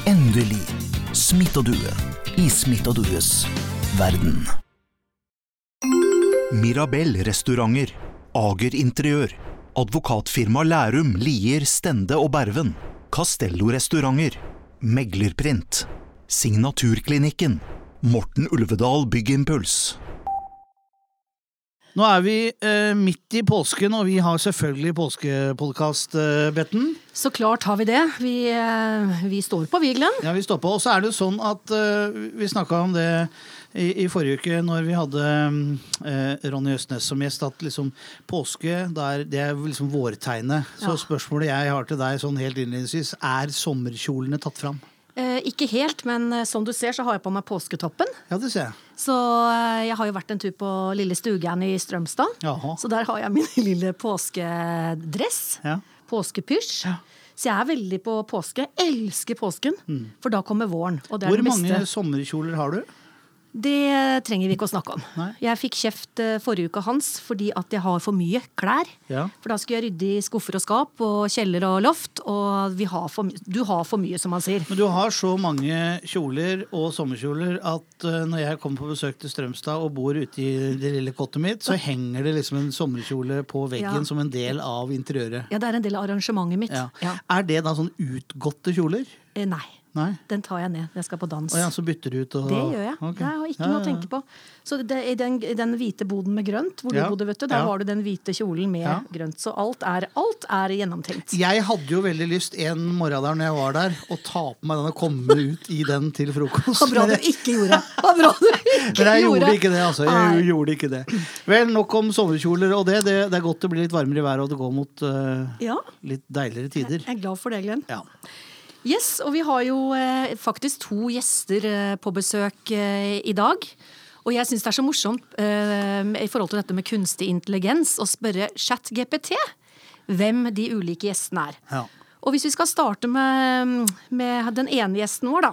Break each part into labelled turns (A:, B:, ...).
A: Endelig, Smitt og Due, i Smitt og Dues verden. Mirabell-restauranter, Ager Interiør, Advokatfirma Lærum, Lier, Stende og Berven, Castello-restauranter, Meglerprint, Signaturklinikken, Morten Ulvedal Byggimpuls.
B: Nå vi midt i påsken, og vi har selvfølgelig påskepodcast, Betten.
C: Så klart har vi det. Vi står på, vi, Glenn.
B: Ja, vi står på. Og så det jo sånn at vi snakket om det i forrige uke når vi hadde Ronny Østnes som gjest, at liksom påske, det liksom vårtegnet. Så spørsmålet jeg har til deg sånn helt innledningsvis, sommerkjolene tatt fram?
C: Ikke helt, men som du ser så har jeg på meg påsketoppen.
B: Ja, det ser jeg.
C: Så jeg har jo vært en tur på Lille Stugan i Strømstad.
B: Jaha.
C: Så der har jeg min lille påskedress, påskepysj. Ja. Så jeg veldig på påske, elsker påsken, for da kommer våren. Og det
B: Hvor
C: det
B: mange sommerkjoler har du?
C: Det trenger vi ikke å snakke om.
B: Nei.
C: Jeg fikk kjeft forrige uke hans fordi at jeg har for mye klær.
B: Ja.
C: For da skulle jeg rydde i skuffer og skap og kjeller og loft, og du har for mye, som man sier.
B: Men du har så mange kjoler og sommerkjoler at når jeg kommer på besøk til Strømstad og bor ute i det lille kottet mitt, så henger det liksom en sommerkjole på veggen som en del av interiøret.
C: Ja, det en del av arrangementet mitt.
B: Ja. Det da sånn utgåtte kjoler?
C: Nei, den tar jeg ned når jeg skal på dans.
B: Så bytter du ut?
C: Det gjør jeg. Okay. Jeg har ikke noe å tenke på. Så i den hvite boden med grønt, hvor du bodde, vet du, der har du den hvite kjolen med grønt. Så alt gjennomtenkt. Jeg hadde jo veldig lyst en morgen der når jeg var der, å ta på meg den og komme ut i den til frokost. Hva bra du ikke gjorde.
B: Men jeg gjorde ikke det, altså. Jeg gjorde ikke det. Vel, nok om sommerkjoler og det. Det godt det blir litt varmere i været, og det går mot litt deiligere tider.
C: Jeg glad for det, Glenn.
B: Ja.
C: Yes, og vi har jo faktisk 2 gjester på besøk i dag. Og jeg synes det så morsomt i forhold til dette med kunstig intelligens å spørre ChatGPT hvem de ulike gjestene
B: Ja.
C: Og hvis vi skal starte med den ene gjesten vår da,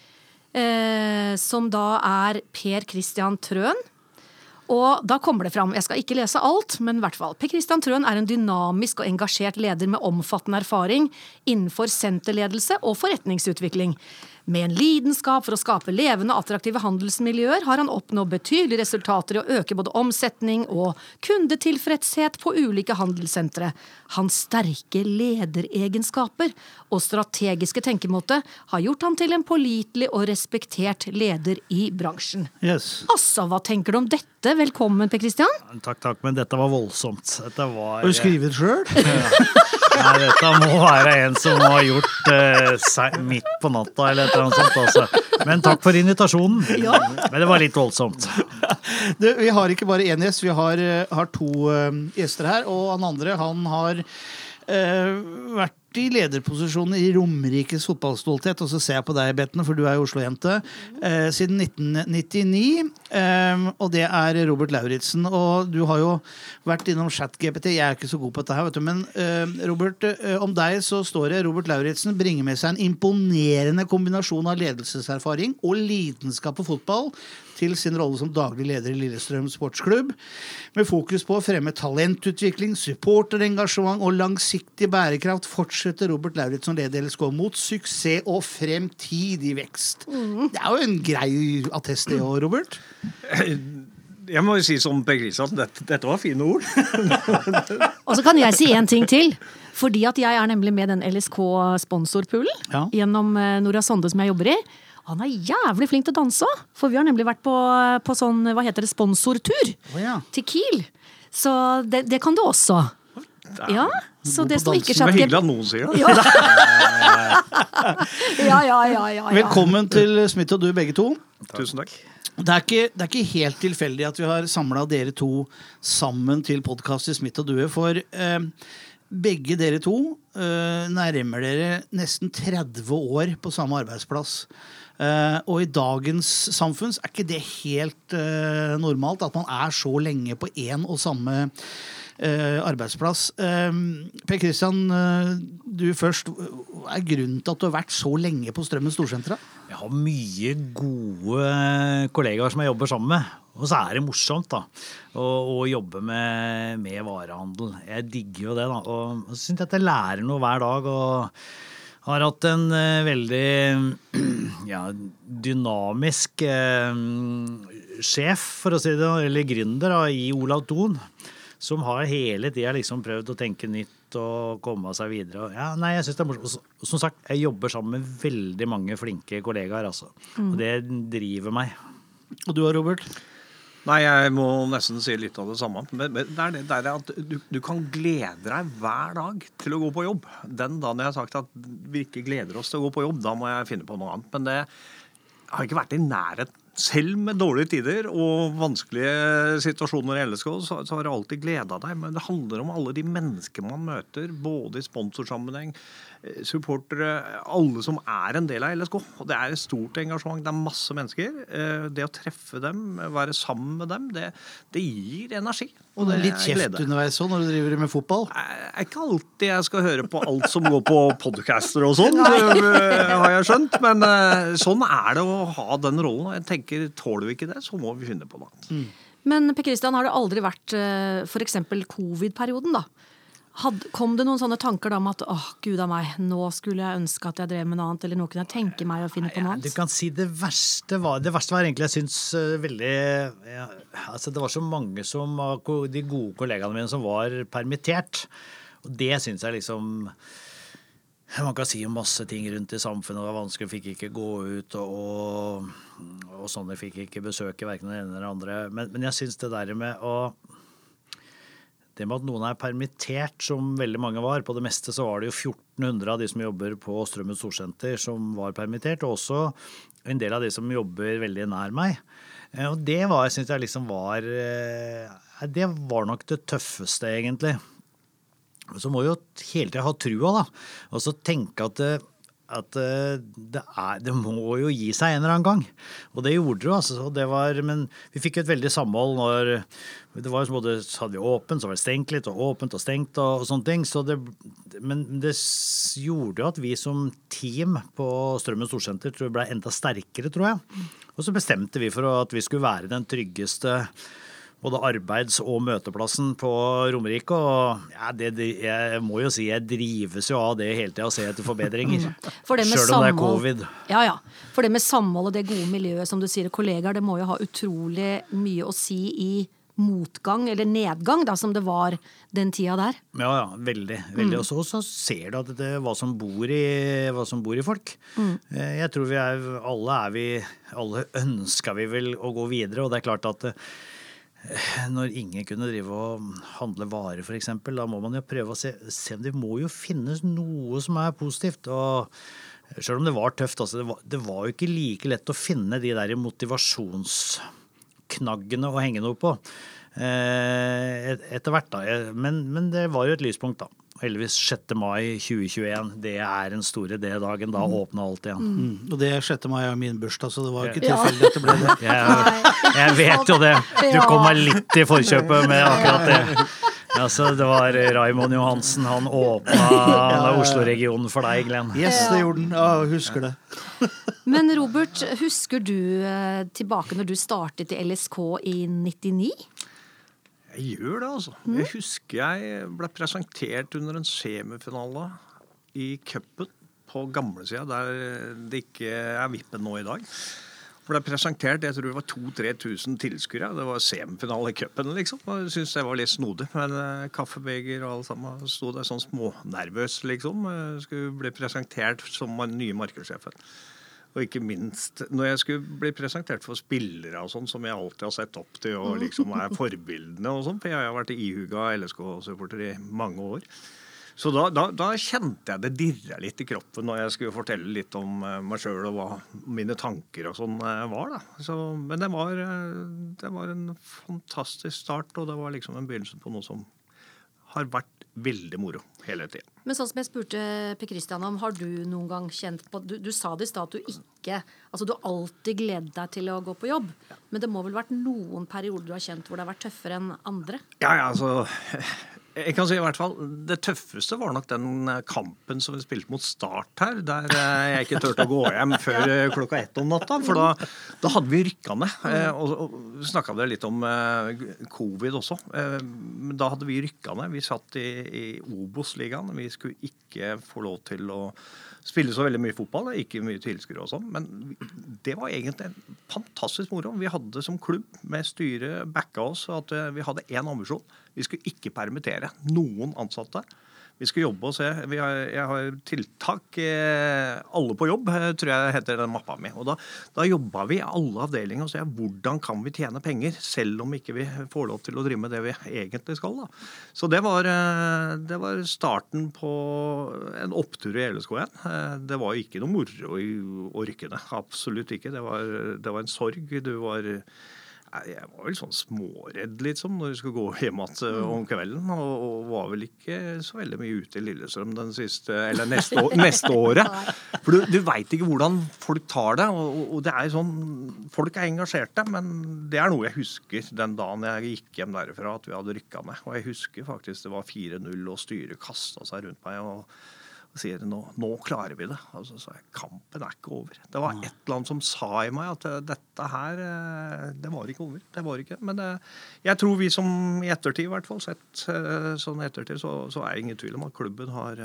C: som da Per Christian Trøen. Og da kommer det fram, jeg skal ikke lese alt, men i hvert fall. Per Christian Trøen en dynamisk og engasjert leder med omfattende erfaring innenfor senterledelse og forretningsutvikling. Med en lidenskap for å skape levende og attraktive handelsmiljøer har han oppnådd betydelige resultater i å øke både omsetning og kundetilfredshet på ulike handelssentre. Hans sterke lederegenskaper og strategiske tenkemåte har gjort han til en pålitelig og respektert leder i bransjen.
B: Yes.
C: Altså, hva tenker du om dette? Velkommen, Per Christian.
D: Takk, men dette var voldsomt.
B: Har du skrevet selv?
D: Nei, dette må være en som har gjort midt på natta eller et eller annet sånt. Altså. Men takk for invitasjonen. Ja. Men det var litt voldsomt.
B: Vi har ikke bare en gjest, vi har 2 gjester her, og han andre, han har vært i lederposisjonen i Romerikes fotballstolthet, og så ser jeg på deg, Betten, for du jo Oslo-jente, siden 1999, og det Robert Lauritsen, og du har jo vært innom ChatGPT, jeg ikke så god på dette her, vet du, men Robert, om deg så står det Robert Lauritsen bringer med seg en imponerende kombinasjon av ledelseserfaring og lidenskap på fotball til sin rolle som daglig leder i Lillestrøm Sportsklubb, med fokus på å fremme talentutvikling, supporterengasjement og langsiktig bærekraft fortsetter Robert Lauritsen å lede LSK mot suksess og fremtidig vekst. Det jo en grei attest det også, Robert.
E: Jeg må jo si som Per Christian, dette var fine ord.
C: Og så kan jeg si en ting til. Fordi at jeg nemlig med den LSK-sponsorpoolen gjennom Nora Sonde som jeg jobber i. Han jævlig flink til å danse, for vi har nemlig vært på sånn, hva heter det, sponsortur til Kiel. Så det kan du også. Ja, så det står ikke
E: Det var hyggelig at noen sier det.
C: Ja.
B: Velkommen til Smitt og du begge to.
E: Tusen takk.
B: Det er ikke helt tilfeldig at vi har samlet dere 2 sammen til podcast i Smitt og Due, for begge dere 2 nærmer dere nesten 30 år på samme arbeidsplass. Og i dagens samfunn ikke det helt normalt at man så lenge på en og samme arbeidsplass. Per Christian, du først, grunnen til at du har vært så lenge på Strømmen Storsentra?
D: Jeg har mye gode kollegaer som jeg jobber sammen med, og så det morsomt da, å jobbe med varehandel. Jeg digger jo det da, og så synes jeg at jeg lærer noe hver dag, og Har hatt en veldig dynamisk sjef, for å si det, eller gründer da, i Olav Thon, som har hele tiden liksom prøvd å tenke nytt og komme seg videre. Ja, nei, jeg synes det morsomt. Som sagt, jeg jobber sammen med veldig mange flinke kollegaer, altså. Og det driver meg.
B: Og du har, Robert?
E: Nei, jeg må nesten si litt av det samme. Men det det der at du kan glede deg hver dag til å gå på jobb. Den dagen jeg har sagt at vi ikke gleder oss til å gå på jobb, da må jeg finne på noe annet. Men det har ikke vært i nærhet. Selv med dårlige tider og vanskelige situasjoner i LSK, så har det alltid gledet deg. Men det handler om alle de mennesker man møter, både i sponsorsammenheng, supportere, alle som en del av LSK. Og det et stort engasjement, det masse mennesker. Det å treffe dem, være sammen med dem, det gir energi.
B: Og det litt kjeft underveis også, når du driver med fotball?
E: Ikke alltid jeg skal høre på alt som går på podcaster og sånn, har jeg skjønt. Men sånn det å ha den rollen. Og jeg tenker, tåler vi ikke det, så må vi finne på noe.
C: Men Per Christian, har det aldri vært for eksempel covid-perioden da? Kom det noen sånne tanker da om at Gud av meg, nå skulle jeg ønske at jeg drev med noe annet, eller nå kunne jeg tenke meg å finne på noe annet?
D: Du kan si det verste var egentlig, jeg synes veldig, altså det var så mange som de gode kollegaene mine som var permittert, og det synes jeg liksom, man kan si masse ting rundt i samfunnet, det var vanskelig, fikk ikke gå ut, og sånne fikk ikke besøke hverken den ene eller andre, men jeg synes det der med det med at noen permittert, som veldig mange var, på det meste så var det jo 1400 av de som jobber på Strømmen Storsenter som var permittert, og også en del av de som jobber veldig nær meg. Og det var, jeg synes jeg liksom var, det var nok det tøffeste egentlig. Så må jo hele tiden ha trua da, og så tenke at det må jo gi seg en eller annen gang. Og det gjorde det jo, altså. Men vi fikk et veldig samhold når det var jo både, så hadde vi åpent, så var det stengt litt, og åpent og stengt og sånne ting. Men det gjorde jo at vi som team på Strømmen Storsenter ble enda sterkere, tror jeg. Og så bestemte vi for at vi skulle være den tryggeste både arbeids- og møteplassen på Romerike, og jeg må jo si, jeg drives jo av det hele tiden å se etter forbedringer, selv om det covid.
C: Ja, for det med samhold og det gode miljøet, som du sier, kollegaer, det må jo ha utrolig mye å si i motgang, eller nedgang, da, som det var den tida der.
D: Ja, veldig. Og så ser du at hva som bor i folk. Jeg tror alle ønsker vi vel å gå videre, og det klart at når ingen kunne drive og handle varer for eksempel, da må man jo prøve å se om det må jo finnes noe som positivt, og selv om det var tøft, altså, det var jo ikke like lett å finne de der motivasjonsknaggene å henge noe på etter hvert da, men det var jo et lyspunkt da. Heldigvis 6. mai 2021, det den store dagen, da åpnet alt igjen.
B: Og det 6. mai min bursdag, så det var ikke tilfeldig at det ble det.
D: Jeg vet jo det. Du kom meg litt i forkjøpet med akkurat det. Altså, det var Raimond Johansen, han åpnet Oslo-regionen for deg, Glenn.
B: Yes, det gjorde den. Ja, jeg husker det.
C: Men Robert, husker du tilbake når du startet i LSK i 99?
E: Jeg gjør det, altså. Jeg husker jeg ble presentert under en semifinale i cupen på gamlesida, der det ikke vippen nå i dag. Ble presentert, jeg tror det var 2-3 tusen tilskuere. Det var semifinale i cupen, liksom. Jeg synes det var litt snodig, men kaffebeger og alt sammen stod der sånn smånervøs, liksom. Jeg skulle bli presentert som den nye markedssjefen. Og ikke minst når jeg skulle bli presentert for spillere og sånn, som jeg alltid har sett opp til, og liksom forbildene og sånn, for jeg har vært ihuga LSK-supporter i mange år. Så da kjente jeg det dirret litt i kroppen når jeg skulle fortelle litt om meg selv og hva mine tanker og sånn var da. Men det var en fantastisk start, og det var liksom en begynnelse på noe som har vært veldig moro hele tiden.
C: Men sånn som jeg spurte Per Christian om, har du noen gang kjent på, du sa det i sted at du ikke, altså du alltid gledet deg til å gå på jobb, men det må vel vært noen perioder du har kjent hvor det har vært tøffere enn andre?
E: Ja, altså, jeg kan si i hvert fall, det tøffeste var nok den kampen som vi spilte mot Start her, der jeg ikke tørte å gå hjem før 1:00 om natta, for da hadde vi rykket ned, og snakket det litt om covid også, men da hadde vi rykket ned, vi satt i Obos-ligaen, vi skulle ikke få lov til å spille så veldig mye fotball, ikke mye tilskuere og sånn, men det var egentlig en fantastisk moro. Vi hadde som klubb med styret backa oss at vi hadde en ambisjon. Vi skulle ikke permittere noen ansatte. Vi skal jobbe og se. Jeg har tiltak, alle på jobb, tror jeg heter den mappa mi. Og da jobba vi i alle avdelinger og se hvordan kan vi tjene penger, selv om ikke vi får lov til å drive med det vi egentlig skal. Da. Så det var starten på en opptur i LSK igjen. Det var ikke noe moro å rykke ned. Absolutt ikke. Det var en sorg. Jeg var vel sånn småredd litt når du skulle gå hjem om kvelden, og var vel ikke så veldig mye ute i Lillestrøm neste året. For du vet ikke hvordan folk tar det, og det sånn, folk engasjerte, men det noe jeg husker den dagen jeg gikk hjem derfra at vi hadde rykket ned. Og jeg husker faktisk det var 4-0 og styret kastet seg rundt meg og sier nå klarer vi det. Altså, så kampen ikke over. Det var et eller annet som sa i meg at dette her, det var ikke over. Det var ikke. Men jeg tror vi som i ettertid i hvert fall, sett sånn ettertid, så ingen tvil om at klubben har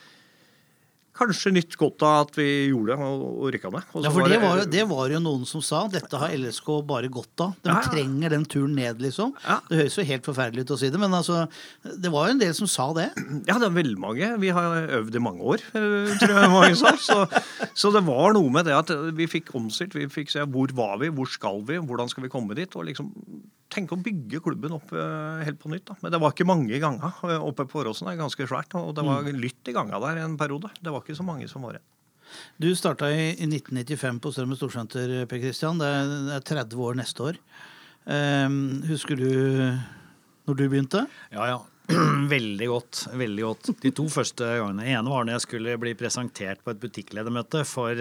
E: kanskje nytt godt av at vi gjorde det og rykket ned.
B: Ja, for det var jo noen som sa, dette har LSK bare godt av. De trenger den turen ned, liksom. Ja. Det høres jo helt forferdelig ut å si det, men altså, det var jo en del som sa det.
E: Ja, det veldig mange. Vi har øvd i mange år, tror jeg mange sa. Så det var noe med det at vi fikk omstilt, vi fikk se hvor var vi, hvor skal vi, hvordan skal vi komme dit, og liksom tenke å bygge klubben opp helt på nytt. Da. Men det var ikke mange ganger oppe på Åråsen, det ganske svært, og det var lytt i ganger der en periode. Det var ikke så mange som var det.
B: Du startet i 1995 på Strømmen Storsenter, Per Kristian. Det er 30 år neste år. Husker du når du begynte?
D: Ja. Veldig godt. De 2 første gangene. En var når jeg skulle bli presentert på et butikkledermøte for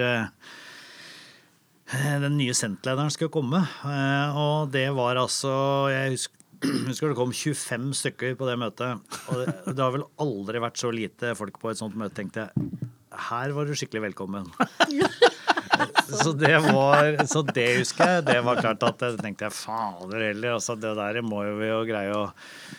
D: den nye sentlederen skulle komme. Og det var altså, jeg husker det kom 25 stykker på det møtet. Og det har vel aldri vært så lite folk på et sånt møte, tenkte jeg. Her var du skikkelig velkommen. Så det husker jeg. Det var klart at jeg tenkte fader heller, altså det der må jo vi jo greie å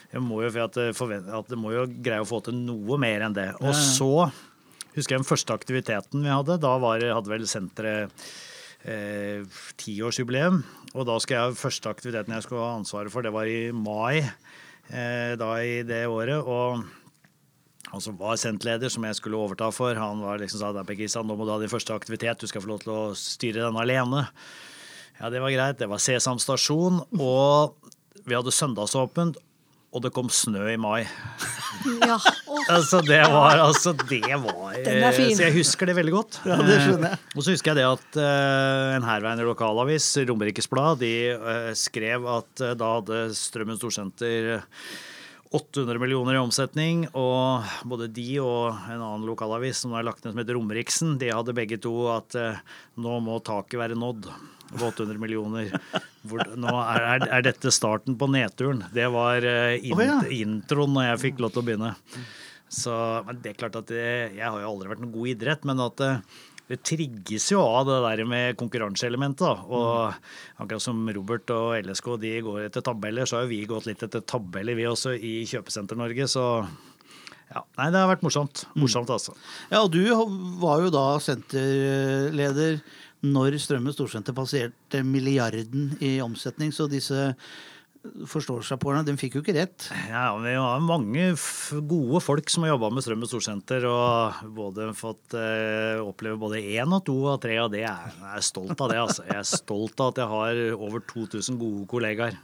D: det må jo greie å få til noe mer enn det. Og så husker jeg den første aktiviteten vi hadde. Da hadde vel senteret 10-årsjubileum, og da første aktiviteten jeg skulle ha ansvaret for, det var i mai da i det året, og han som var sentleder som jeg skulle overta for, han var liksom sa, Per Kristian, nå må du ha din første aktivitet, du skal få lov til å styre den alene. Ja, det var greit, det var Sesam stasjon, og vi hadde søndagsåpent, og det kom snø i mai.
C: Ja.
D: Det var
C: Den fin.
D: Så jeg husker det veldig godt.
B: Ja, det skjønner jeg.
D: Og så husker jeg det at en herværende lokalavis, Romerikes Blad, de skrev at da hadde Strømmen Storsenter 800 millioner i omsetning, og både de og en annen lokalavis som er lagt ned som heter Romeriksen, de hadde begge to at nå må taket være nådd på 800 millioner. Nå dette starten på nedturen. Det var introen når jeg fikk lov til å begynne. Så men det klart at jeg har jo aldri vært noen god idrett, men at det trigges jo av det der med konkurranseelementet. Da. Og akkurat som Robert og LSK, de går etter tabeller, så har vi gått litt etter tabeller, vi også i Kjøpesenter Norge. Så ja, nei, det har vært morsomt. Morsomt, altså.
B: Ja, og du var jo da senterleder når Strømmen Storsenter passerte milliarden i omsetning, så disse forståelsesrapportene, de fikk jo ikke rett.
D: Ja, vi har mange gode folk som har jobbet med Strømmen Storsenter, og både fått oppleve både 1 og 2 og 3, og det jeg er stolt av det. Altså. Jeg er stolt av at jeg har over 2000 gode kollegaer.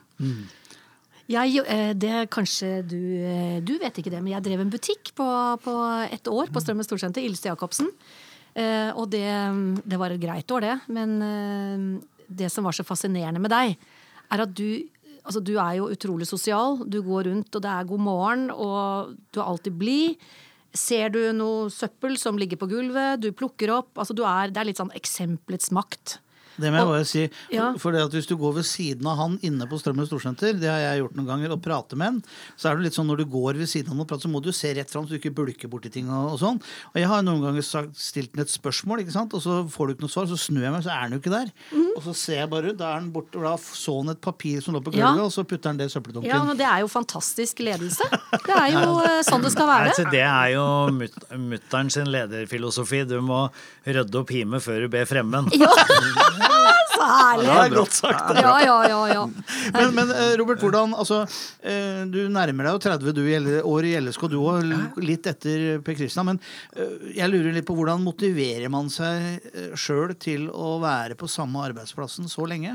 C: Det kanskje du vet ikke det, men jeg drev en butikk på et år på Strømmen Storsenter, Ilse Jacobsen. Og det var et greit år, det. Men det som var så fascinerende med deg, er at du er jo utrolig sosial. Du går rundt, og det er god morgen, og du er alltid blid. Ser du noe søppel som ligger på gulvet, du plukker opp. Altså det er litt sånn eksempelets makt.
B: Det må jeg bare si, for det at hvis du går ved siden av han inne på Strømmen Storsenter, det har jeg gjort noen ganger, og prater med han, så det litt sånn når du går ved siden av han og prater, så må du se rett frem, så du ikke bulker bort i ting og sånn. Og jeg har noen ganger stilt han et spørsmål, ikke sant? Og så får du ikke noe svar, så snur jeg meg, så han jo ikke der. Og så ser jeg bare, da han borte, da så han et papir som lå på gulvet, og så putter han det i søppeltunken.
C: Ja, men det jo fantastisk ledelse. Det jo sånn det skal være.
D: Altså, det jo mutteren sin lederfilosofi. Du må rydde opp hjemme før du ber fremmen.
C: Ja, så herlig.
B: Det godt sagt.
C: Ja.
B: Men Robert, hvordan, altså, du nærmer deg jo 30 år i LSK, du også litt etter Per Christian, men jeg lurer litt på hvordan motiverer man seg selv til å være på samme arbeidsplassen så lenge?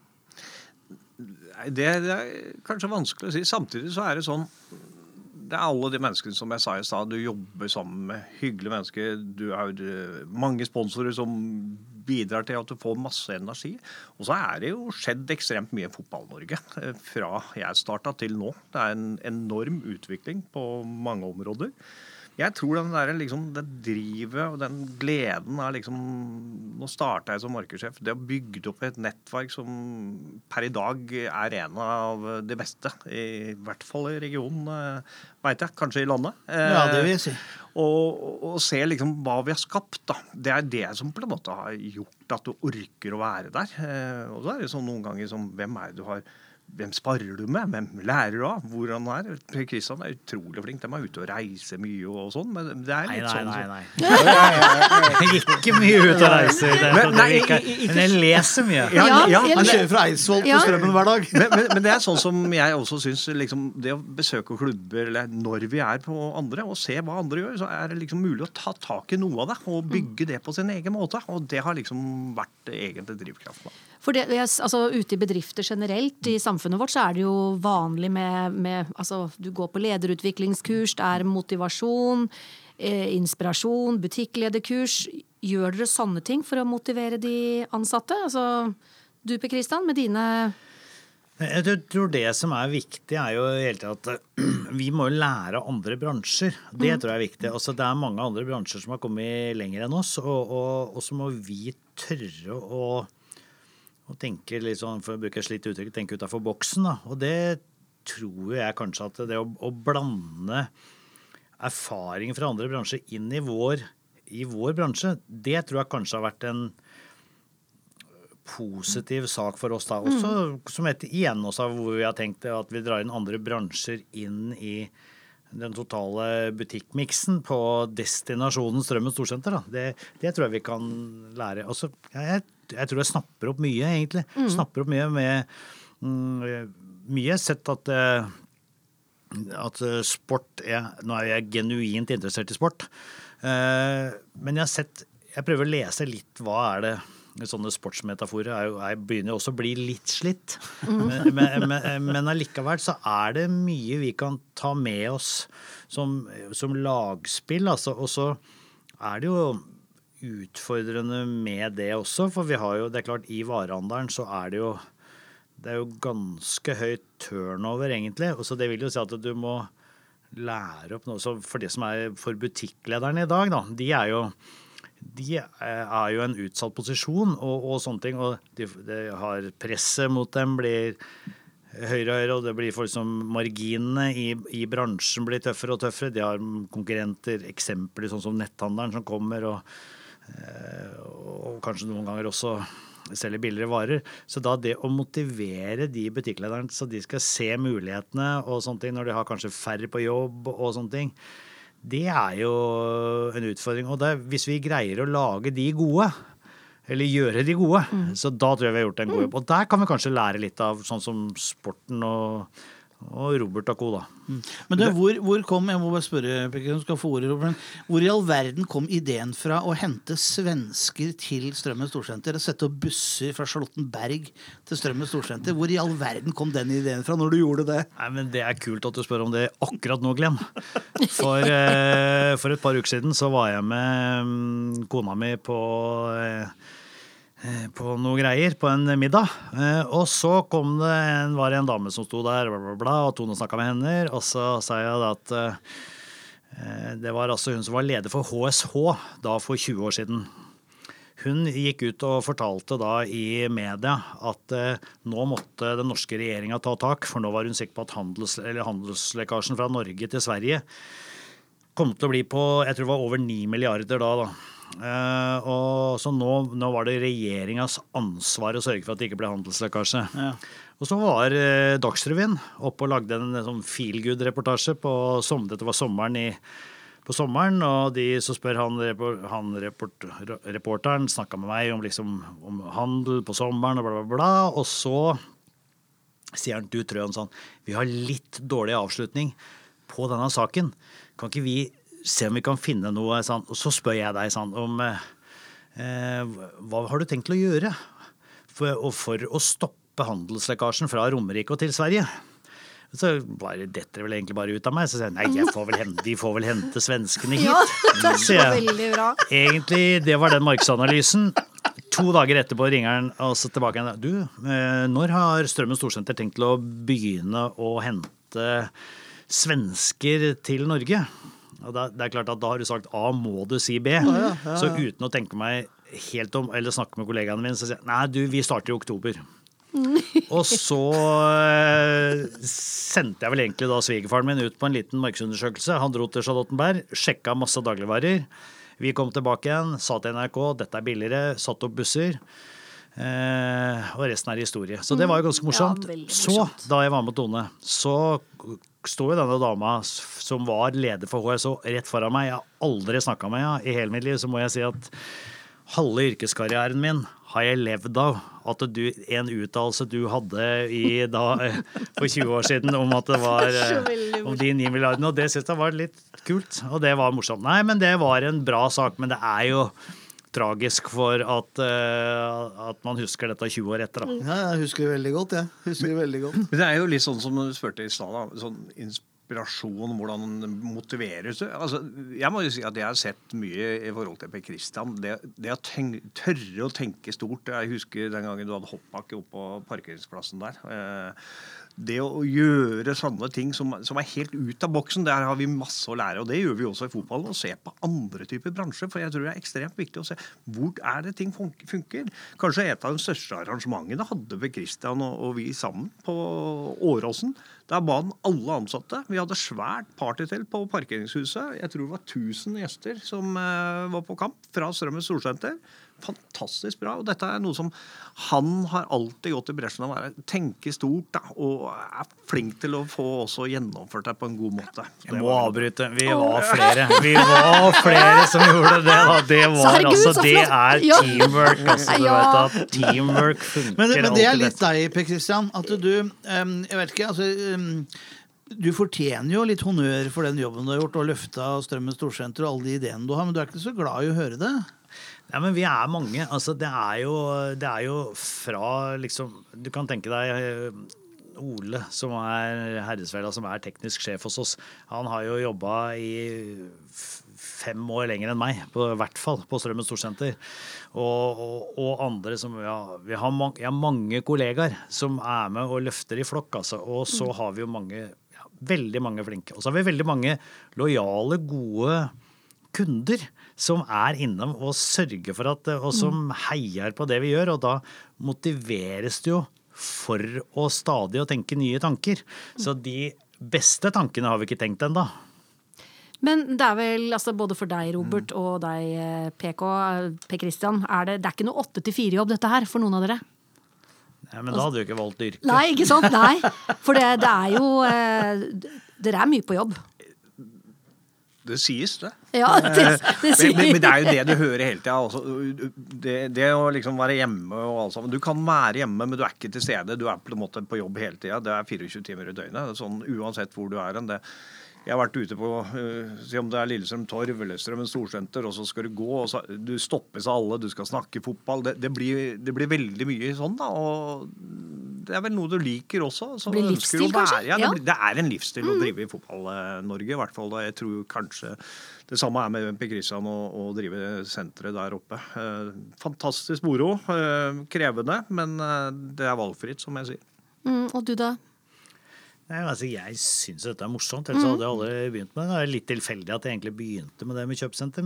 E: Det kanskje vanskelig å si. Samtidig så det sånn, det alle de menneskene som jeg sa i stad, du jobber sammen med hyggelige mennesker, du har mange sponsorer som bidrar til at du får masse energi. Og så det jo skjedd ekstremt mye i Fotball-Norge fra jeg startet til nå. Det en enorm utvikling på mange områder. Jeg tror den der, liksom, det drivet og den gleden liksom, nå startet jeg som markedssjef, det å bygge opp et nettverk som per i dag en av de beste, i hvert fall i regionen, vet jeg, kanskje i landet.
B: Ja, det vil jeg si.
E: Og se liksom hva vi har skapt, da. Det det som på en måte har gjort at du orker å være der. Og så det sånn noen ganger som, hvem det du har hvem sparer du med? Hvem lærer du av? Hvor han Per Christian utrolig flink. De ute og reiser mye og sånn, men det litt sånn.
D: Nei. Jeg gikk ikke mye ut og reiser. Men jeg leser mye.
B: Ja, han kjører fra Eidsvoll til Strømmen hver dag.
E: Men det sånn som jeg også synes, liksom, det å besøke klubber, eller når vi på andre, og se hva andre gjør, så det liksom mulig å ta tak i noe av det, og bygge det på sin egen måte. Og det har liksom vært egentlig drivkraften.
C: For det, altså, ute i bedrifter generelt, i samfunnet vårt, så det jo vanlig med altså, du går på lederutviklingskurs, det motivasjon, inspirasjon, butikklederkurs. Gjør dere sånne ting for å motivere de ansatte? Altså, du Per Christian, med dine...
D: Jeg tror det som viktig jo helt at vi må lære andre bransjer. Det tror jeg viktig. Altså, det mange andre bransjer som har kommet lenger enn oss, og så må vi tørre å tenke litt sånn, for å bruke et slitt uttrykk, tenke utenfor boksen. Da. Og det tror jeg kanskje at det å blande erfaring fra andre bransjer inn i vår bransje, det tror jeg kanskje har vært en positiv sak for oss da. Også som igjen også hvor vi har tenkt at vi drar inn andre bransjer inn i den totale butikkmiksen på destinasjonen Strømmen Storsenter. Da. Det tror jeg vi kan lære. Også, jeg tror jeg snapper opp mye, egentlig. Snapper opp mye med mye sett at sport nå jeg genuint interessert i sport. Men jeg prøver å lese litt hva det sånne sportsmetaforer jeg begynner også å bli litt slitt. Men allikevel så det mye vi kan ta med oss som lagspill. Altså, og så det jo utfordrende med det også, for vi har jo, det klart i varehandelen så det jo ganske høyt turnover egentlig, og så det vil jo si at du må lære opp noe, så for det som for butikklederne i dag da, de jo en utsatt posisjon og sånne ting, og de har presset mot dem blir høyere og høyere, og det blir for liksom marginene i bransjen blir tøffere og tøffere. De har konkurrenter, eksempler sånn som netthandelen som kommer og kanskje noen ganger også selger billigere varer. Så da det å motivere de butikklederne så de skal se mulighetene og sånne ting når de har kanskje færre på jobb og sånne ting, det jo en utfordring. Og hvis vi greier å lage de gode, eller gjøre de gode, så da tror jeg vi har gjort en god jobb. Og der kan vi kanskje lære litt av sånn som sporten og Robert og co. Da.
B: Men hvor kom, jeg må bare spørre, du skal få ordet, Robert, hvor i all verden kom ideen fra å hente svensker til Strømmen Storsenter og sette opp busser fra Charlottenberg til Strømmen Storsenter? Hvor i all verden kom den ideen fra når du gjorde det?
D: Nei, men det kult at du spør om det akkurat nå, Glenn. For et par uker siden så var jeg med kona mi på noe greier, på en middag. Og så var det en dame som sto der, og Tone snakket med henne, og så sa jeg at det var altså hun som var leder for HSH da for 20 år siden. Hun gikk ut og fortalte da i media at nå måtte den norske regjeringen ta tak, for nå var hun sikker på at handelslekkasjen fra Norge til Sverige kom til å bli på, jeg tror det var over 9 milliarder da. Og så nå var det regjeringens ansvar å sørge for at det ikke ble handelslekkasje. Ja. Og så var Dagsrevyen oppe og lagde en sånn feel-good-reportasje dette var på sommeren, og så spør reporteren snakket med meg om handel på sommeren og bla bla bla, og så sier han, du Trøen, sånn, vi har litt dårlig avslutning på denne saken. Kan ikke vi se om vi kan finne noe, sånn, og så spør jeg deg sånn, om hva har du tenkt til å gjøre for å stoppe handelslekkasjen fra Romerike og til Sverige? Så detter det vel egentlig bare ut av meg. Så sier jeg, nei, vi får vel hente svenskene hit.
C: Ja, det var veldig bra.
D: Egentlig, det var den markedsanalysen. 2 dager etterpå ringer han altså tilbake igjen. Du, når har Strømmen Storsenter tenkt til å begynne å hente svensker til Norge? Og det klart at da har du sagt A, må du si B. Ja. Så uten å tenke meg helt om, eller snakke med kollegaene mine, så sier jeg, nei, vi starter i oktober. Og så sendte jeg vel egentlig da svigerfaren min ut på en liten markedsundersøkelse. Han dro til Charlottenberg, sjekket masse dagligvarer. Vi kom tilbake igjen, sa til NRK, dette billigere, satt opp busser. Og resten historie. Så det var jo ganske morsomt. Ja, så, da jeg var med Tone, så stod jo denne dama som var leder for HSO rett foran meg. Jeg har aldri snakket med henne i hele mitt liv, så må jeg si at halve yrkeskarrieren min har jeg levd av at en uttalelse du hadde for 20 år siden om at det var om de 9 milliardene, og det synes jeg var litt kult, og det var morsomt. Nei, men det var en bra sak, men det jo tragisk for at man husker dette 20 år etter. Da.
B: Ja, jeg husker det veldig godt, Men
E: det jo litt sånn som du spurte i stedet, sånn inspirasjon, hvordan den motiveres. Altså, jeg må jo si at jeg har sett mye i forhold til Per Christian. Det å tørre å tenke stort. Jeg husker den gangen du hadde hoppbakke oppe på parkeringsplassen der. Det å gjøre sånne ting som helt ut av boksen, der har vi masse å lære, og det gjør vi også i fotballen, og se på andre typer bransjer, for jeg tror det ekstremt viktig å se hvor det ting funker. Kanskje et av de største arrangementene hadde Per Christian og vi sammen på Åråsen. Der ba han alle ansatte. Vi hadde svært partytelt på parkeringshuset. Jeg tror det var 1000 gjester som var på kamp fra Strømmen Storsenter. Fantastisk bra, og dette noe som han har alltid gått i bresjen av å tenke stort da, og flink til å få også gjennomført det på en god måte.
D: Jeg må avbryte, vi var flere som gjorde det da. Det var altså, det teamwork altså, du vet at teamwork funker.
B: Men det litt deg, Per Christian, at du, jeg vet ikke, altså du fortjener jo litt honnør for den jobben du har gjort og løfta Strømmen Storsenter og alle de ideene du har, men du ikke så glad i å høre det.
D: Ja, men vi mange. Altså, det jo fra liksom, du kan tenke deg Ole, som Herresvela, som teknisk sjef hos oss. Han har jo jobbet i 5 år lenger enn meg, i hvert fall på Strømmen Storsenter. Og andre som, vi har mange kollegaer som med og løfter i flokk, altså. Og så har vi jo veldig mange flinke. Og så har vi veldig mange lojale, gode kunder som innom og sørger for at, og som heier på det vi gjør, og da motiveres det jo for å stadig å tenke nye tanker. Så de beste tankene har vi ikke tenkt enda.
C: Men det vel, altså både for deg, Robert, og deg, PK, Per Christian, det ikke noe 8-4-jobb dette her for noen av dere?
D: Nei, men da hadde du ikke valgt yrke.
C: Nei, ikke sant? Nei, for det jo, dere mye på jobb.
E: Det sies det.
C: Ja, det sies.
E: Men det jo det du hører hele tiden. Altså. Det å liksom være hjemme og alt sammen. Du kan være hjemme, men du ikke til stede. Du på en måte på jobb hele tiden. Det 24 timer i døgnet. Sånn, uansett hvor du hen. Jeg har vært ute på, se om det Lillestrøm Torv eller Strømmen Storsenter, og så skal du gå, og så, du stoppes av alle, du skal snakke fotball. Det blir veldig mye sånn, da. Og det vel noe du liker også. Så
C: det blir livsstil, kanskje?
E: Ja, det en livsstil å drive i fotball-Norge, i hvert fall. Da. Jeg tror kanskje det samme med Per Christian å drive senteret der oppe. Fantastisk moro, krevende, men det valgfritt, som jeg sier.
C: Og du da?
D: Nei, altså, jeg synes dette morsomt, ellers hadde jeg aldri begynt med det. Det litt tilfeldig at jeg egentlig begynte med det med kjøpesenter,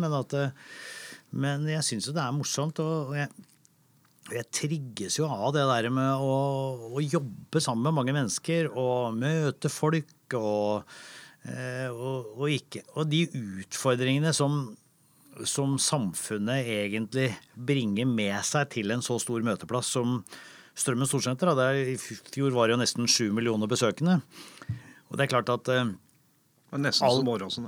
D: men jeg synes jo det morsomt, og jeg trigges jo av det der med å jobbe sammen med mange mennesker, og møte folk, og de utfordringene som som samfunnet egentlig bringer med seg til en så stor møteplass som Strømmen Storsenter. I fjor var det jo nesten 7 millioner besøkende. Og det klart at
E: nesten som Åråsen.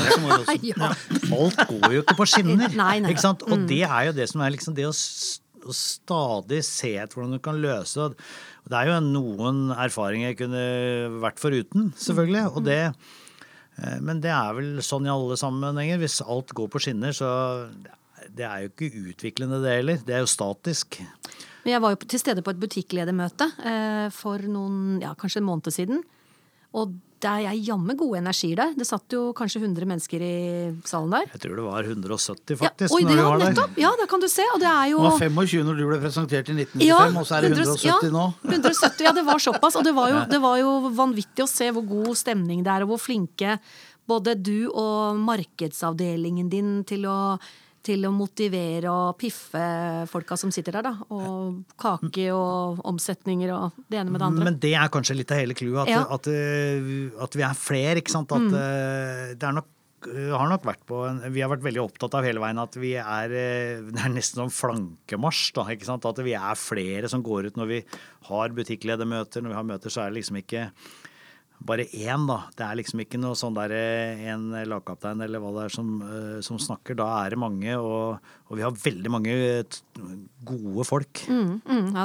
D: alt går jo ikke på skinner.
C: Nei.
D: Ikke sant? Og det er jo det som liksom det å stadig se etter hvordan du kan løse. Det er jo noen erfaringer jeg kunne vært foruten, selvfølgelig. Og men det er vel sånn i alle sammenhenger. Hvis alt går på skinner, så det er jo ikke utviklende det heller. Det er jo statisk.
C: Men jeg var jo til stede på et butikkledermøte for kanskje en måned siden. Og det er jammen gode energier der. Det satt jo kanskje 100 mennesker i salen der.
D: Jeg tror det var 170 faktisk.
C: Oi,
D: når vi var
C: nettopp.
D: der.
C: Ja, det kan du se. Og det er jo...
B: Det var 25 når du ble presentert i 1995, og så er det 170 nå.
C: 170, ja, det var såpass. Og det var jo vanvittig å se hvor god stemning det er, og hvor flinke både du og markedsavdelingen din til å motivere og piffe folka som sitter der, da. Og kake og omsetninger og det ene med det andre.
D: Men det er kanskje litt av hele clouet, at vi er flere, ikke sant? At det er nok har nok vært vi har vært veldig opptatt av hele veien at det er nesten sånn flankemarsj, da, ikke sant? At vi er flere som går ut når vi har butikkledermøter, når vi har møter, så er det liksom ikke bare én, da. Det er liksom ikke noe sånn der en lagkaptein eller hva det er som snakker. Da er det mange, og vi har veldig mange gode folk.
C: Ja,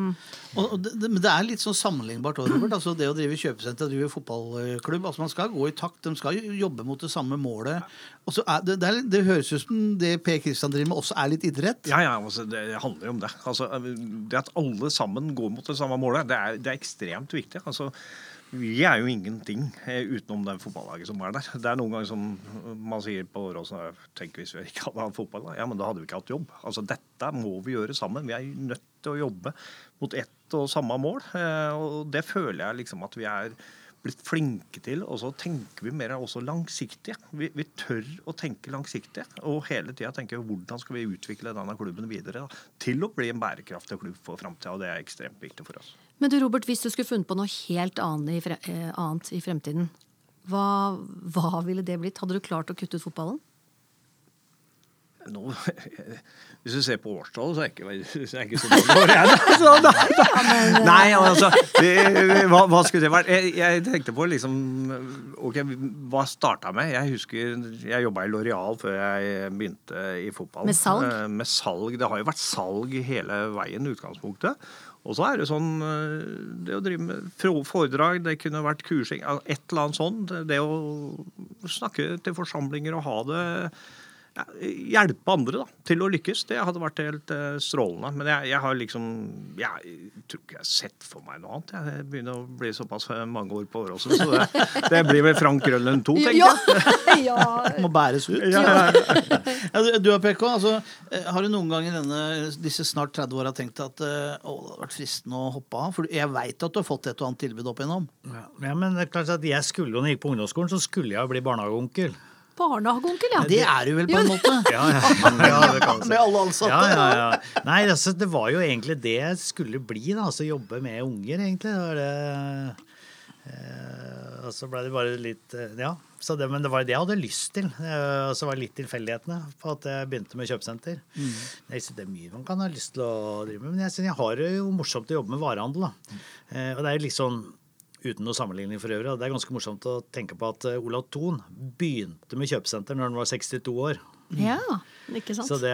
B: Men det er litt sånn sammenlignbart også, Robert. Altså det å drive kjøpesenter og drive fotballklubb. Altså man skal gå i takt, de skal jobbe mot det samme målet. Og så det høres ut som det Per Kristian driver med også er litt idrett.
E: Ja, altså, det handler jo om det. Altså, det at alle sammen går mot det samme målet, det er ekstremt viktig. Altså, vi er jo ingenting utenom det fotballaget som er der. Det er noen ganger som man sier på Åråsen, tenk hvis vi ikke hadde hatt fotball, da. Ja, men da hadde vi ikke hatt jobb. Altså dette må vi gjøre sammen. Vi er nødt til å jobbe mot ett og samme mål. Og det føler jeg liksom at vi er blitt flinke til, og så tenker vi mer også langsiktige. Vi tør å tenke langsiktig, og hele tiden tenker vi hvordan skal vi utvikle denne klubben videre da, til å bli en bærekraftig klubb for fremtiden, og det er ekstremt viktig for oss.
C: Men du, Robert, hvis du skulle funnet på noe helt annet i fremtiden, hva ville det blitt? Hadde du klart å kutte ut fotballen?
E: Nå, hvis du ser på årstallet, så er ikke så mange år. Nei, altså, hva skulle det vært? Jeg tenkte på liksom, hva startet med? Jeg husker, jeg jobbet i L'Oreal før jeg begynte i fotball.
C: Med salg?
E: Med salg. Det har jo vært salg hele veien, utgangspunktet. Og så er det sånn, det å drive med foredrag, det kunne vært kursing, et eller annet sånt. Det å snakke til forsamlinger og ha det, hjelpe andre da, til å lykkes, det hadde vært helt strålende. Men jeg har liksom, jeg tror ikke jeg har sett for meg noe annet. Jeg begynner å bli såpass mange år på Åråsen, så det blir vel Frank Grønlund 2, tenker jeg.
C: Ja.
B: Må bæres ut. Du og PK, altså, har du noen gang i disse snart 30 årene tenkt at det hadde vært fristende å hoppe av? For jeg vet at du har fått et og annet tilbud opp igjennom.
D: Ja, men det er klart at når jeg gikk på ungdomsskolen, så skulle jeg bli barnehageonkel.
C: Barnehageonkel, ja.
B: Det er du vel på en måte?
D: Ja, det kan
B: Med alle ansatte.
D: Ja. Nei, altså, det var jo egentlig det jeg skulle bli, da. Altså jobbe med unger, egentlig. Det var det. Og så ble det bare litt, men det var det jeg hadde lyst til. Og så var det litt tilfeldighetene på at jeg begynte med kjøpesenter. Jeg synes det er mye man kan ha lyst til å drive med, men jeg synes jeg har det jo morsomt å jobbe med varehandel, da. Og det er litt sånn, uten noe sammenligning for øvrig. Det er ganske morsomt å tenke på at Olav Thon begynte med kjøpesenter når han var 62 år.
C: Ja, ikke sant?
D: Så det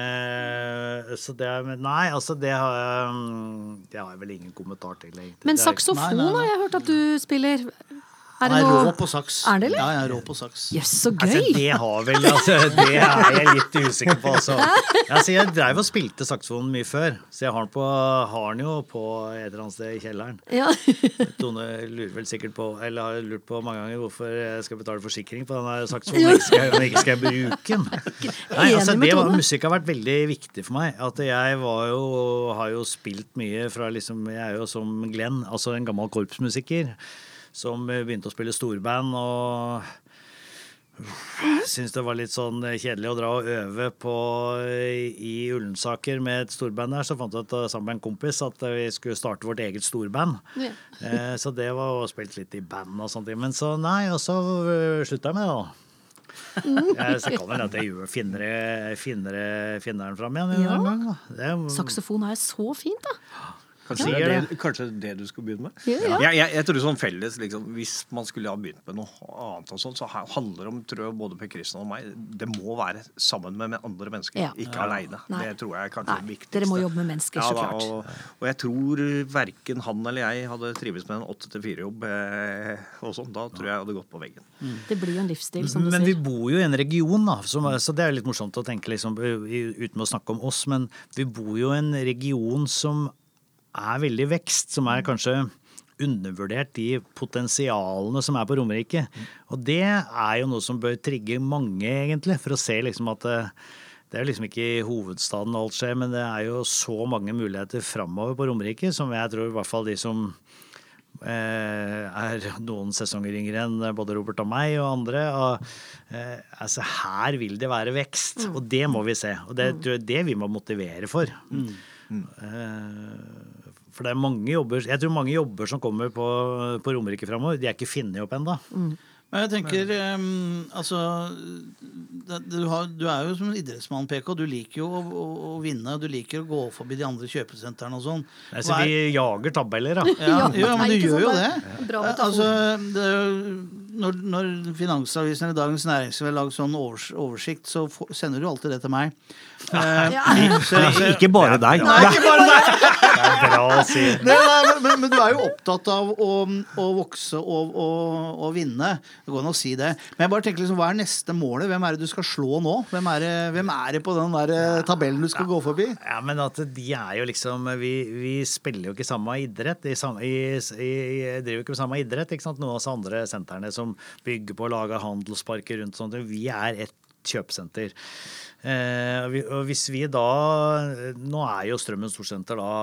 D: nei, altså det har jeg vel ingen kommentar til egentlig.
C: Men saksofon har jeg hørt at du spiller.
B: Han er rå på saks.
C: Er det, eller?
B: Ja, jeg er rå på saks.
C: Jøss, så gøy!
D: Altså, det er jeg litt usikker på. Altså, jeg drev og spilte saksofonen mye før, så jeg har den jo på et eller annet sted i kjelleren.
C: Ja.
D: Tone lurer vel sikkert på, eller har lurt på mange ganger hvorfor jeg skal betale forsikring på denne saksofonen, om ikke skal jeg bruke den. Nei, altså, musikk har vært veldig viktig for meg. At jeg har jo spilt mye fra liksom, jeg er jo som Glenn, altså en gammel korpsmusiker, som begynte å spille storband, og syntes det var litt sånn kjedelig å dra og øve i Ullensaker med et storband der, så fant jeg ut sammen med en kompis at vi skulle starte vårt eget storband. Ja. Så det var å spille litt i band og sånt, men så nei, og så sluttet jeg med det da. Så kan vel at jeg finner den fram igjen en
C: Ja.
D: gang. Da. Det er jo-
C: Saksofon er så fint, da.
E: Kanskje det du skulle begynne med?
C: Ja.
E: Jeg tror sånn felles, liksom, hvis man skulle ha begynt med noe annet og sånn, så handler det om, tror jeg, både Per Kristian og meg, det må være sammen med andre mennesker,
C: Ja.
E: ikke alene.
C: Nei.
E: Det tror jeg er kanskje
C: Nei,
E: det viktigste.
C: dere må jobbe med mennesker, så klart.
E: Og jeg tror hverken han eller jeg hadde trives med en 8-4-jobb og sånn. Da tror jeg hadde gått på veggen.
C: Det blir jo en livsstil, som du
D: Men vi
C: sier.
D: bor jo i en region, da, så det er litt morsomt å tenke liksom, uten å snakke om oss, men vi bor jo i en region som er veldig vekst, som er kanskje undervurdert de potensialene som er på Romerike. Og det er jo noe som bør trigge mange, egentlig, for å se liksom at det er jo liksom ikke i hovedstaden alt skjer, men det er jo så mange muligheter framover på Romerike, som jeg tror i hvert fall de som er noen sesonger yngre enn både Robert og meg og andre. Og, altså her vil det være vekst, og det må vi se. Og det tror jeg det vi må motivere for. For det er mange jobber, jeg tror mange jobber som kommer på Romerike fremover, de er ikke funnet opp enda.
B: Men jeg tenker, altså, du er jo som en idrettsmann, PK. Du liker jo å vinne, du liker å gå forbi de andre kjøpesentrene og sånn.
D: Nei, så vi jager tabeller, da.
B: Ja, jo, men
C: Nei,
B: du
C: ikke
B: gjør jo
C: sant,
B: det.
C: bra metafor.
B: Altså, når Finansavisen eller Dagens Næringsliv har laget sånn oversikt, så sender du alltid det til meg.
E: Ikke bare deg.
B: Nei, ikke bare deg!
D: Det er bra å si.
B: Men du er jo opptatt av å vokse og vinne. Det går an å si det. Men jeg bare tenker liksom, hva er neste målet? Hvem er det du skal slå nå? Hvem er det på den der tabellen du skal gå forbi?
D: Ja, men at de er jo liksom vi spiller jo ikke samme idrett. Driver jo ikke med samme idrett, ikke sant? Noen av oss andre sentrene som bygger på å lage handelsparker rundt sånt. Vi er et kjøpesenter. Og hvis vi da nå er jo Strømmen Storsenter da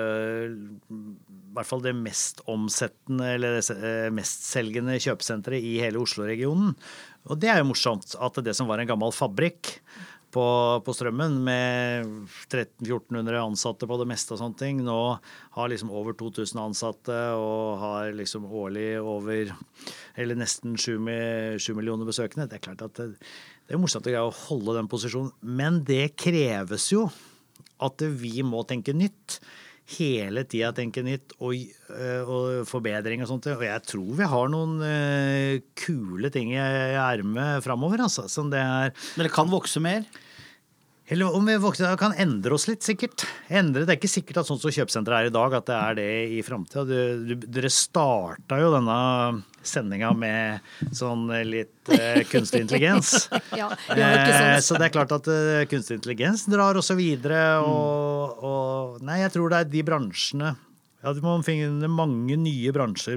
D: i hvert fall det mest omsettende eller mestselgende kjøpesenteret i hele Oslo-regionen. Og det er jo morsomt at det som var en gammel fabrikk på Strømmen med 1300-1400 ansatte på det meste og sånne ting, nå har liksom over 2000 ansatte og har liksom årlig over eller nesten 7 millioner besøkende. Det er klart at det er morsomt å greie å holde den posisjonen, men det kreves jo at vi må tenke nytt. Hele tida tenke nytt og forbedring og sånt. Og jeg tror vi har noen kule ting i ermet fremover, altså. Som det er.
B: Men det kan vokse mer?
D: Eller om vi kan endre oss litt, sikkert. Det er ikke sikkert at sånn som kjøpesenteret er i dag, at det er det i fremtiden. Dere startet jo denne sendinga med sånn litt kunstig intelligens.
C: Ja, ikke sånn.
D: Så det er klart at kunstig intelligens drar også videre, og nei, jeg tror det er de bransjene. Ja, du må finne mange nye bransjer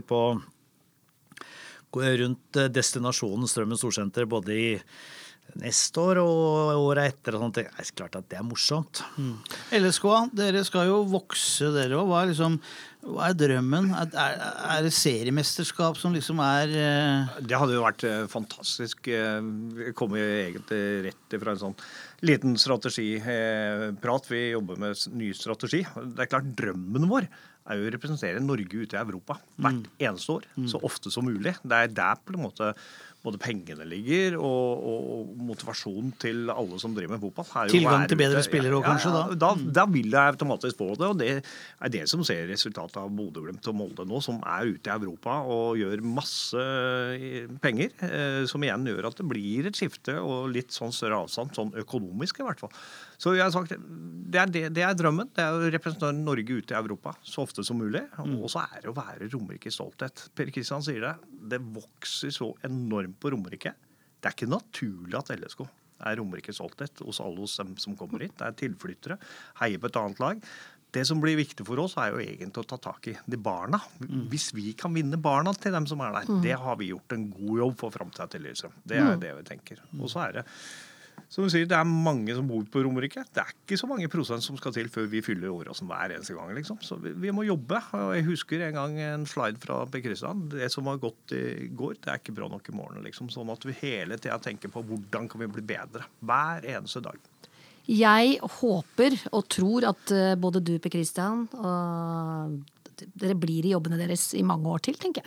D: rundt destinasjonen Strømmen Storsenter, både i neste år og året etter og sånt. Det er klart at det er morsomt.
B: LSK, dere skal jo vokse dere også. Hva er drømmen? Er det seriemesterskap som liksom er
E: Det hadde jo vært fantastisk. Vi kommer jo egentlig rett fra en sånn liten strategiprat. Vi jobber med ny strategi. Det er klart drømmen vår er jo å representere Norge ute i Europa hvert eneste år, så ofte som mulig. Det er der på en måte både pengene ligger og motivasjon til alle som driver med fotball.
B: Tilgang til bedre spillere også, kanskje da?
E: Da vil jeg automatisk få det, og det er det som ser resultatet av Bodø/Glimt og Molde nå, som er ute i Europa og gjør masse penger, som igjen gjør at det blir et skifte og litt sånn større avstand, sånn økonomisk i hvert fall. Så jeg har sagt, det er drømmen, det er å representere Norge ute i Europa så ofte som mulig, og så er det å være Romerike stolthet. Per Kristian sier det vokser så enormt på Romerike. Det er ikke naturlig at LSK er Romerike stolthet hos alle hos dem som kommer hit. Det er tilflyttere, heier på et annet lag. Det som blir viktig for oss er jo egentlig å ta tak i de barna. Hvis vi kan vinne barna til dem som er der, det har vi gjort en god jobb for fremtiden til liksom. Det er det vi tenker. Og så er det som du sier, det er mange som bor på Romerike. Det er ikke så mange prosent som skal til før vi fyller året som hver eneste gang. Liksom. Så vi må jobbe. Og jeg husker en gang en slide fra Per Kristian. Det som var godt i går, det er ikke bra nok i morgen. Liksom. Sånn at vi hele tiden tenker på hvordan kan vi bli bedre. Hver eneste dag.
C: Jeg håper og tror at både du, Per Kristian, og dere blir i jobbene deres i mange år til, tenker jeg.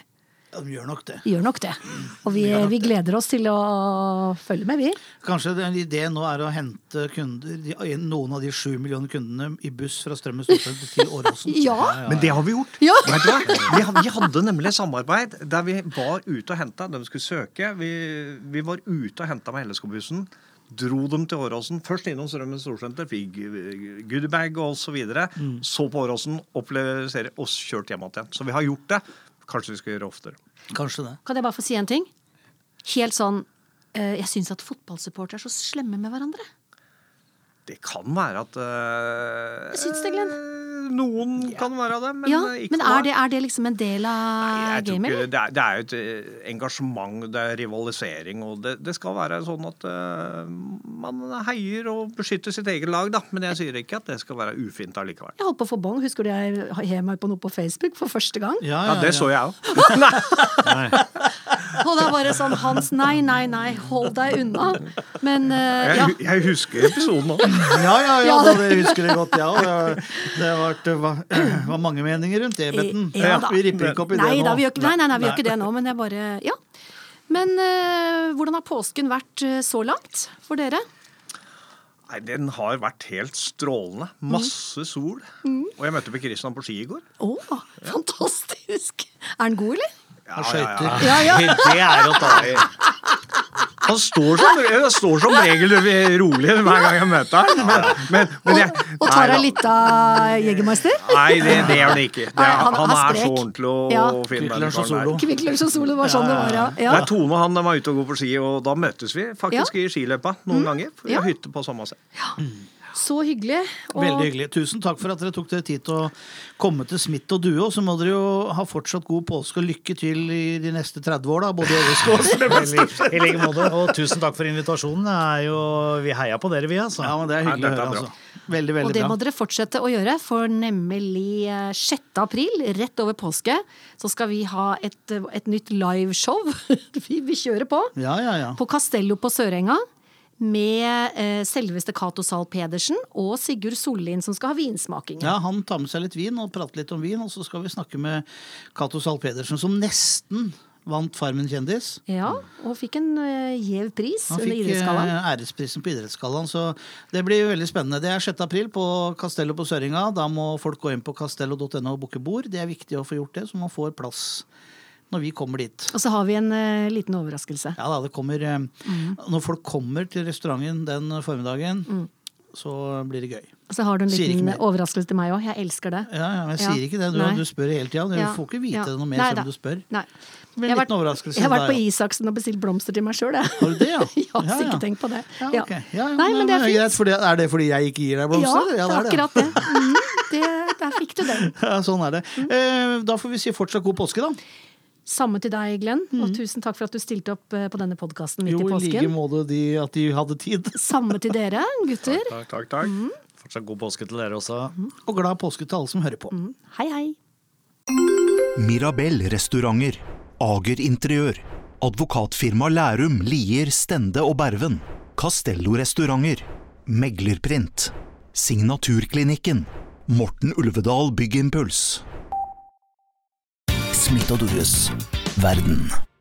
B: Ja, de gjør nok det.
C: Gjør nok det. Og vi gleder oss til å følge med, vi.
B: Kanskje ideen nå er å hente kunder, noen av de 7 millioner kundene i buss fra Strømmen Storsenter til Åråsen.
C: Ja.
E: Men det har vi gjort.
C: Ja.
E: Vet du hva? Vi hadde nemlig et samarbeid der vi var ute og hentet. De skulle søke. Vi var ute og hentet med LSK-bussen. Dro dem til Åråsen. Først innom Strømmen Storsenter, fikk goodiebag og så videre. Så på Åråsen, opplevde serie og kjørt hjem igjen. Så vi har gjort det. Kanskje vi skal gjøre oftere.
B: Kanskje det.
C: Kan jeg bare få si en ting? Helt sånn, jeg synes at fotballsupportere er så slemme med hverandre.
E: Det kan være at
C: Jeg synes det, Glenn.
E: Noen kan være det, men
C: Ja,
E: ikke
C: men
E: alle.
C: er det liksom en del av
E: Jeg tror
C: gamet?
E: ikke, det er jo et engasjement, det er rivalisering, og det skal være sånn at man heier og beskytter sitt eget lag, da. Men jeg sier ikke at det skal være ufint allikevel.
C: Jeg holdt på å få bong. Husker du jeg hev meg på noe på Facebook for første gang?
E: Ja, det så jeg òg.
C: Og det er bare sånn, Hans, nei, hold deg unna. Men
E: Jeg husker episoden òg.
B: Ja, det husker jeg godt, ja. Det var mange meninger rundt det, Betten.
C: Ja, da.
B: Vi ripper ikke opp i det
C: Nei,
B: nå.
C: da, vi gjør ikke det nå, men jeg bare, ja. Men hvordan har påsken vært så langt for dere?
E: Nei, den har vært helt strålende. Masse sol. Og jeg møtte Per Christian på ski i går.
C: Fantastisk. Er den god, eller?
B: Han skøyter.
C: Ja.
D: Det er å ta i.
E: Han står som regel rolig hver gang jeg møter han.
C: Og tar deg litt av Jegermeister?
E: Nei, det gjør det ikke.
C: Nei, han
E: han er
C: sprek.
E: så ordentlig og
C: Ja.
E: fin.
B: Kvikk Lunsj og
E: menneske, han
B: Solo.
E: er.
C: Kvikk Lunsj og Solo, det var sånn det var,
E: Det
C: ja.
E: er Tone og han var ute og gå på ski, og da møttes vi faktisk i skiløypa noen ganger. For vi har hytte på samme sted.
C: Så hyggelig. Og
B: Veldig hyggelig. Tusen takk for at dere tok dere tid til å komme til Smith og Due, og så må dere jo ha fortsatt god påske og lykke til i de neste 30 år, da, både i LSK og Strømmen.
D: I like måte. Og tusen takk for invitasjonen. Vi heier på dere, vi, altså.
B: Ja, men det er hyggelig
E: Ja,
B: å
E: dette er
B: høre,
E: bra.
B: altså. Veldig,
C: Og
B: veldig
C: det
B: bra.
C: må dere fortsette å gjøre, for nemlig 6. april, rett over påske, så skal vi ha et nytt liveshow. Vi kjører på.
B: Ja.
C: På Castello på Sørenga. Med selveste Cato Zahl Pedersen og Sigurd Sollin som skal ha vinsmaking.
B: Ja, han tar med seg litt vin og prater litt om vin, og så skal vi snakke med Cato Zahl Pedersen, som nesten vant Farmen kjendis.
C: Ja, og fikk en gjev pris
B: Han
C: under
B: fikk
C: idrettsgallaen.
B: æresprisen på idrettsgallaen, så det blir veldig spennende. Det er 6. april på Castello på Søringa. Da må folk gå inn på castello.no og booke bord. Det er viktig å få gjort det, så man får plass når vi kommer dit.
C: Og så har vi en liten overraskelse.
B: Ja da, det kommer når folk kommer til restauranten den formiddagen, så blir det gøy.
C: Og så har du en
B: Sier ikke
C: liten
B: mer.
C: overraskelse til meg også. Jeg elsker det.
B: Ja, men jeg
C: Ja.
B: sier ikke det.
C: Nei.
B: Du spør hele tida. Du
C: Ja.
B: får ikke vite
C: Ja.
B: noe mer
C: Nei
B: selv
C: da.
B: om du spør.
C: Nei.
B: Det blir en liten overraskelse.
C: Jeg har vært på
B: der, ja.
C: Isaksen og bestilt blomster til meg sjøl, jeg.
B: Har du det, ja?
C: Ja, så
B: Ja, ja.
C: ikke tenk på det.
B: Ja, ok. Ja,
C: Nei, men det er
B: greit,
C: fint.
B: for er det fordi jeg ikke gir deg blomster?
C: Ja, det er
B: det.
C: akkurat det. Der fikk du den.
B: Ja, sånn er det. Da får vi si fortsatt god påske, da.
C: Samme til deg, Glenn. Og tusen takk for at du stilte opp på denne podkasten midt
B: Jo,
C: i
B: i like
C: påsken.
B: måte at de hadde tid.
C: Samme til dere, gutter.
E: Takk.
D: Fortsatt god påske til dere også.
B: Og glad påske til alle som hører på.
C: Hei, hei.
A: Mirabell restauranter, Ager Interiør, Advokatfirma Lærum, Lier, Stende og Berven, Castello restauranter, Meglerprint, Signaturklinikken, Morten Ulvedal Byggimpuls. Smith og Dues verden.